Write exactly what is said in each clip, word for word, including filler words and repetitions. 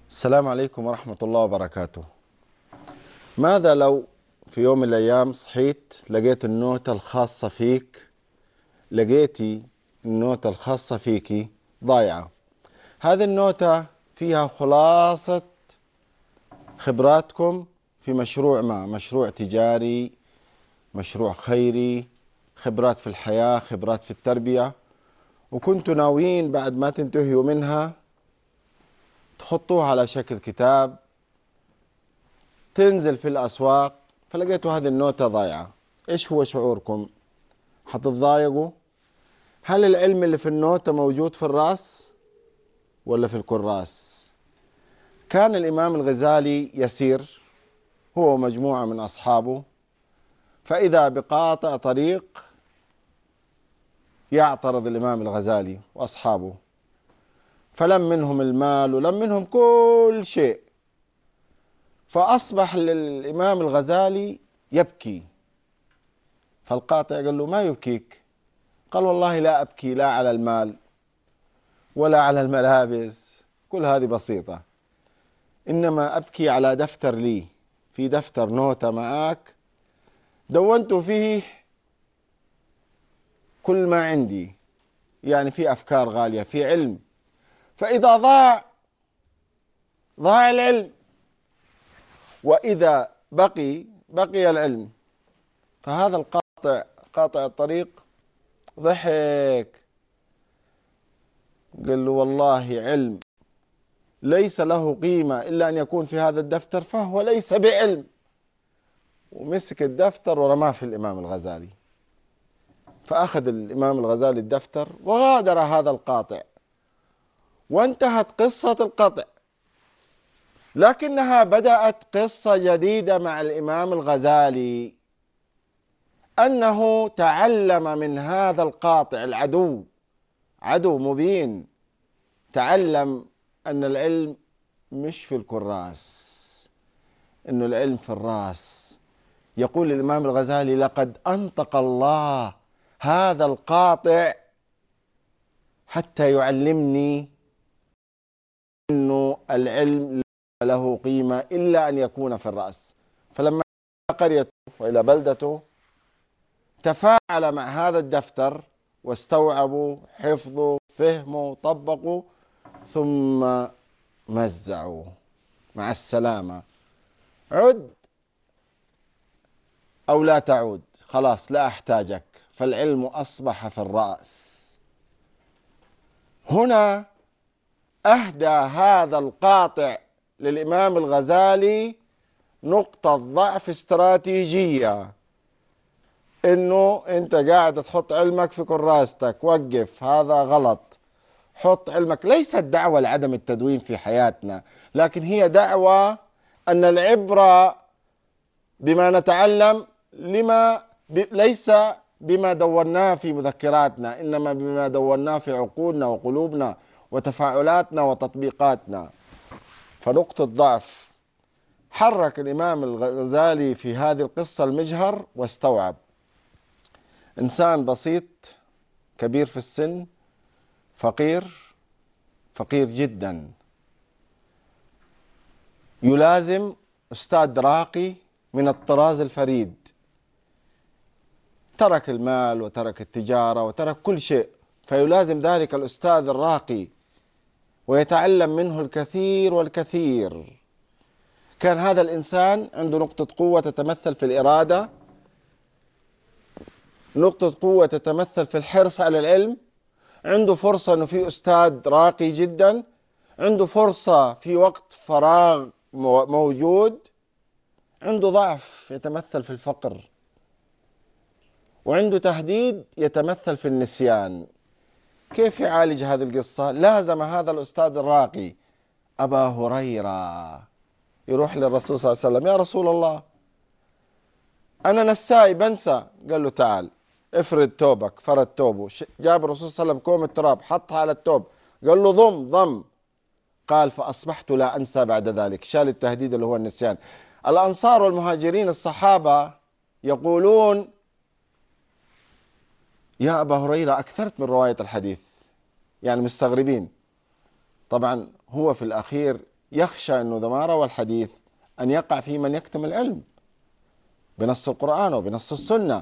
السلام عليكم ورحمة الله وبركاته. ماذا لو في يوم من الأيام صحيت لقيت النوتة الخاصة فيك لقيتي النوتة الخاصة فيكي ضايعة؟ هذه النوتة فيها خلاصة خبراتكم في مشروع ما، مشروع تجاري، مشروع خيري، خبرات في الحياة، خبرات في التربية، وكنتوا ناويين بعد ما تنتهيوا منها تحطوها على شكل كتاب تنزل في الأسواق، فلقيتوا هذه النوتة ضايعة. إيش هو شعوركم؟ حتتضايقوا؟ هل العلم اللي في النوتة موجود في الرأس ولا في الكراس؟ كان الإمام الغزالي يسير هو ومجموعة من أصحابه، فإذا بقاطع طريق يعترض الإمام الغزالي وأصحابه، فلم منهم المال ولم منهم كل شيء، فأصبح للإمام الغزالي يبكي. فالقاطع قال له: ما يبكيك؟ قال: والله لا أبكي لا على المال ولا على الملابس، كل هذه بسيطة، إنما أبكي على دفتر لي، في دفتر نوتة معاك دونت فيه كل ما عندي، يعني في أفكار غالية، في علم، فإذا ضاع ضاع العلم، وإذا بقي بقي العلم. فهذا القاطع قاطع الطريق ضحك، قال له: والله علم ليس له قيمة إلا أن يكون في هذا الدفتر، فهو ليس بعلم. ومسك الدفتر ورماه في الإمام الغزالي، فأخذ الإمام الغزالي الدفتر وغادر هذا القاطع، وانتهت قصة القطع. لكنها بدأت قصة جديدة مع الإمام الغزالي، أنه تعلم من هذا القاطع العدو، عدو مبين، تعلم أن العلم مش في الكراس، أن العلم في الراس. يقول الإمام الغزالي: لقد أنطق الله هذا القاطع حتى يعلمني أنه العلم لا له قيمة إلا أن يكون في الرأس. فلما إلى قريته وإلى بلدته تفاعل مع هذا الدفتر واستوعبوا، حفظوا، فهموا، طبقوا، ثم مزعوا. مع السلامة، عد أو لا تعود، خلاص لا أحتاجك، فالعلم أصبح في الرأس. هنا أهدى هذا القاطع للإمام الغزالي نقطة ضعف استراتيجية، إنه أنت قاعد تحط علمك في كراستك، وقف، هذا غلط، حط علمك. ليست دعوة لعدم التدوين في حياتنا، لكن هي دعوة أن العبرة بما نتعلم لما ليس بما دوناه في مذكراتنا، إنما بما دوناه في عقولنا وقلوبنا وتفاعلاتنا وتطبيقاتنا. فنقطة ضعف حرك الإمام الغزالي في هذه القصة المجهر، واستوعب إنسان بسيط كبير في السن، فقير فقير جدا، يلازم أستاذ راقي من الطراز الفريد، ترك المال وترك التجارة وترك كل شيء، فيلازم ذلك الأستاذ الراقي ويتعلم منه الكثير والكثير. كان هذا الإنسان عنده نقطة قوة تتمثل في الإرادة، نقطة قوة تتمثل في الحرص على العلم، عنده فرصة أنه في أستاذ راقي جدا، عنده فرصة في وقت فراغ موجود، عنده ضعف يتمثل في الفقر، وعنده تهديد يتمثل في النسيان. كيف يعالج هذه القصة؟ لازم هذا الأستاذ الراقي أبا هريرة يروح للرسول صلى الله عليه وسلم: يا رسول الله، أنا نسائي بنسى. قال له: تعال افرد توبك. فرد توبه، جاب الرسول صلى الله عليه وسلم كوم التراب حطها على التوب، قال له: ضم ضم. قال: فأصبحت لا أنسى بعد ذلك. شال التهديد اللي هو النسيان. الأنصار والمهاجرين الصحابة يقولون: يا أبا هريرة أكثرت من رواية الحديث، يعني مستغربين. طبعا هو في الأخير يخشى أنه إذا ما روى الحديث أن يقع في من يكتم العلم بنص القرآن وبنص السنة.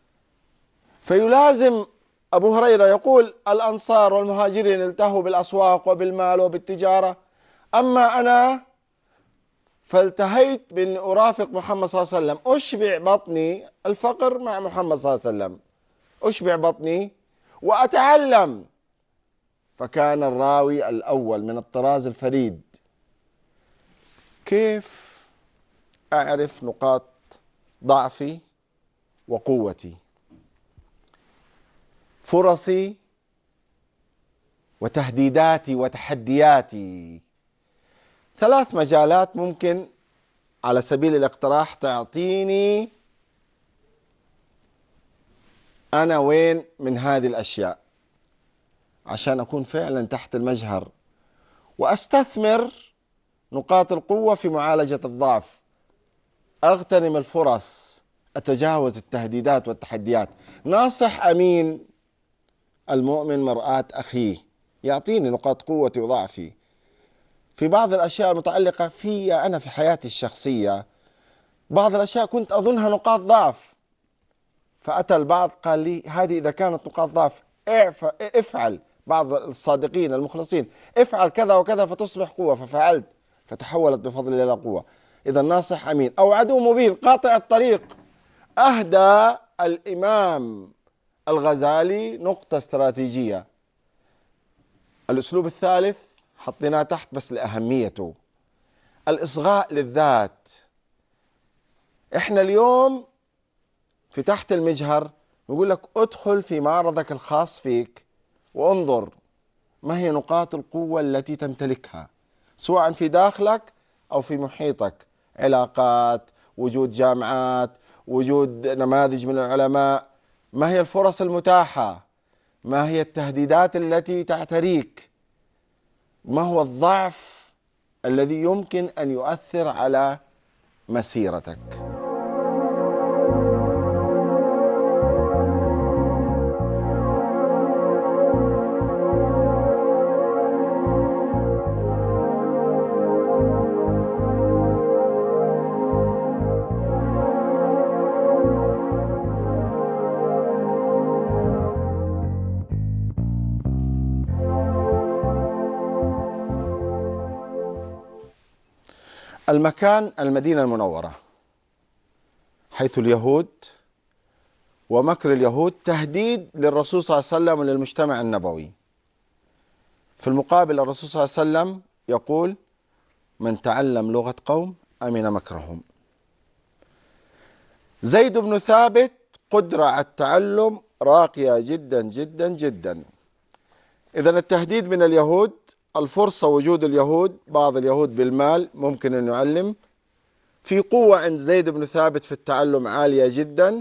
فيلازم أبو هريرة يقول: الأنصار والمهاجرين التهوا بالأسواق وبالمال وبالتجارة، أما أنا فالتهيت بأن أرافق محمد صلى الله عليه وسلم، أشبع بطني الفقر مع محمد صلى الله عليه وسلم، أشبع بطني وأتعلم. فكان الراوي الأول من الطراز الفريد. كيف أعرف نقاط ضعفي وقوتي، فرصي وتهديداتي وتحدياتي؟ ثلاث مجالات ممكن على سبيل الاقتراح تعطيني أنا وين من هذه الأشياء عشان أكون فعلا تحت المجهر وأستثمر نقاط القوة في معالجة الضعف، أغتنم الفرص، أتجاوز التهديدات والتحديات. ناصح أمين المؤمن مرآة أخيه، يعطيني نقاط قوتي وضعفي في بعض الأشياء المتعلقة في أنا في حياتي الشخصية. بعض الأشياء كنت أظنها نقاط ضعف، فأتى البعض قال لي: هذه إذا كانت نقاط ضعف افعل. بعض الصادقين المخلصين: افعل كذا وكذا فتصبح قوة، ففعلت فتحولت بفضل الله إلى قوة. إذا ناصح أمين. أو عدو مبين قاطع الطريق. أهدى الإمام الغزالي نقطة استراتيجية. الأسلوب الثالث حطيناه تحت بس لأهميته: الإصغاء للذات. إحنا اليوم في تحت المجهر نقول لك ادخل في معرضك الخاص فيك وانظر ما هي نقاط القوة التي تمتلكها، سواء في داخلك أو في محيطك، علاقات، وجود جامعات، وجود نماذج من العلماء. ما هي الفرص المتاحة؟ ما هي التهديدات التي تعتريك؟ ما هو الضعف الذي يمكن أن يؤثر على مسيرتك؟ المكان المدينة المنورة، حيث اليهود ومكر اليهود تهديد للرسول صلى الله عليه وسلم وللمجتمع النبوي. في المقابل الرسول صلى الله عليه وسلم يقول: من تعلم لغة قوم أمن مكرهم. زيد بن ثابت قدرة على التعلم راقية جدا جدا جدا. إذا التهديد من اليهود، الفرصة وجود اليهود، بعض اليهود بالمال ممكن أن يعلم. في قوة عند زيد بن ثابت في التعلم عالية جدا.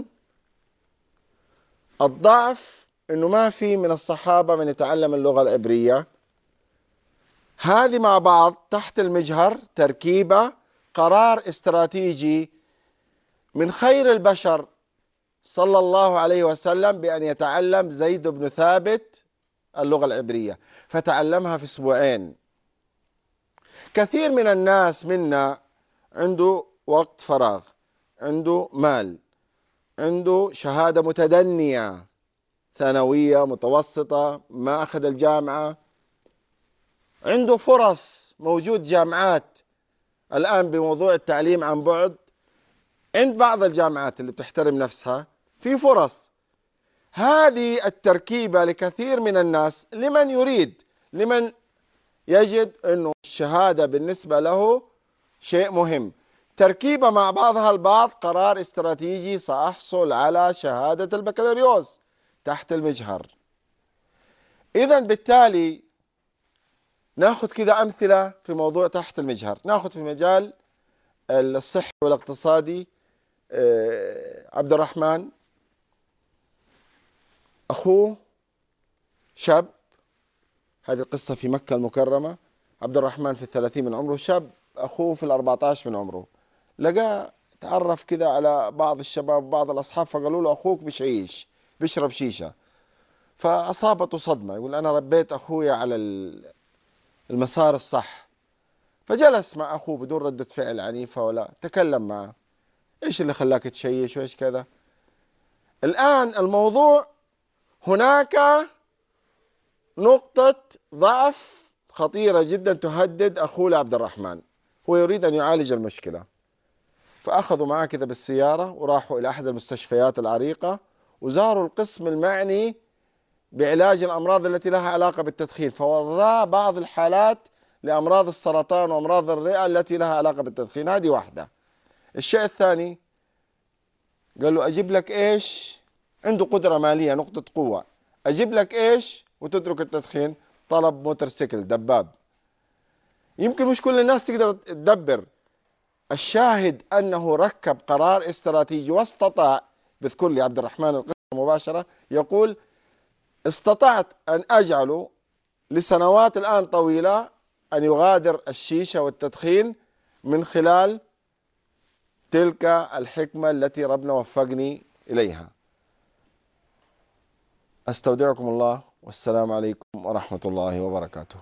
الضعف أنه ما في من الصحابة من يتعلم اللغة العبرية. هذه مع بعض تحت المجهر تركيبة قرار استراتيجي من خير البشر صلى الله عليه وسلم بأن يتعلم زيد بن ثابت اللغة العبرية، فتعلمها في أسبوعين. كثير من الناس منا عنده وقت فراغ، عنده مال، عنده شهادة متدنية، ثانوية متوسطة، ما أخذ الجامعة، عنده فرص، موجود جامعات الآن بموضوع التعليم عن بعد. عند بعض الجامعات اللي بتحترم نفسها في فرص. هذه التركيبة لكثير من الناس، لمن يريد، لمن يجد أنه الشهادة بالنسبة له شيء مهم، تركيبة مع بعضها البعض قرار استراتيجي: سأحصل على شهادة البكالوريوس تحت المجهر. إذن بالتالي ناخذ كذا أمثلة في موضوع تحت المجهر. ناخذ في مجال الصحي والاقتصادي. عبد الرحمن أخوه شاب، هذه القصة في مكة المكرمة. عبد الرحمن في الثلاثين من عمره، شاب أخوه في الأربعة عشر من عمره. لقى تعرف كذا على بعض الشباب بعض الأصحاب، فقالوا له: أخوك بشعيش بيشرب شيشة. فأصابته صدمة، يقول: أنا ربيت أخويا على المسار الصح، فجلس مع أخوه بدون ردة فعل عنيفة ولا تكلم معه، إيش اللي خلاك تشيش وإيش كذا. الآن الموضوع هناك نقطة ضعف خطيرة جدا تهدد أخوه عبد الرحمن، هو يريد أن يعالج المشكلة. فأخذوا معه كذا بالسيارة وراحوا إلى أحد المستشفيات العريقة وزاروا القسم المعني بعلاج الأمراض التي لها علاقة بالتدخين، فوراه بعض الحالات لأمراض السرطان وأمراض الرئة التي لها علاقة بالتدخين. هذه واحدة. الشيء الثاني قال له أجيب لك إيش؟ عنده قدرة مالية، نقطة قوة، أجيب لك إيش وتترك التدخين؟ طلب موتورسيكل، دباب. يمكن مش كل الناس تقدر تدبر. الشاهد أنه ركب قرار استراتيجي واستطاع، بذكر لي عبد الرحمن القصة مباشرة، يقول استطعت أن أجعله لسنوات الآن طويلة أن يغادر الشيشة والتدخين من خلال تلك الحكمة التي ربنا وفقني إليها. أستودعكم الله والسلام عليكم ورحمة الله وبركاته.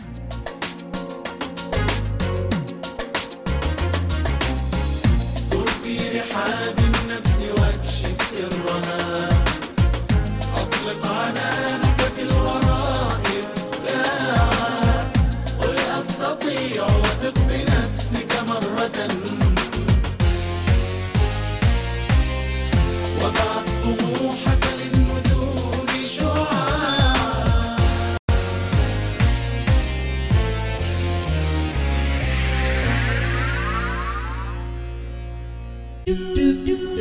دور في رحاب النفس واكشف سرها، أطلق عنانك في الوراء إبداعا، قل أستطيع وثق بنفسك مرة، وابعث طموحك للنجوم شعاعا.